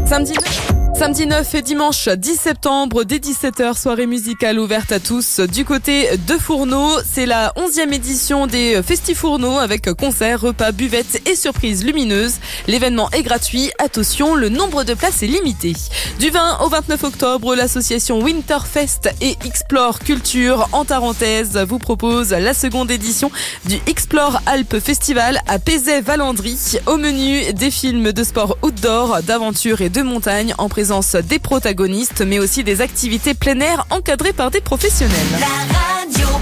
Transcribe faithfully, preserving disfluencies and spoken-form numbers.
Samedi Samedi neuf et dimanche dix septembre, dès dix-sept heures, soirée musicale ouverte à tous. Du côté de Fourneau, c'est la onzième édition des Festifourneaux avec concerts, repas, buvettes et surprises lumineuses. L'événement est gratuit. Attention, le nombre de places est limité. Du vingt au vingt-neuf octobre, l'association Winterfest et Explore Culture en Tarentaise vous propose la seconde édition du Explore Alpes Festival à Pézet-Valandry. Au menu, des films de sport outdoor, d'aventure et de montagne en présence des protagonistes, mais aussi des activités plein air encadrées par des professionnels.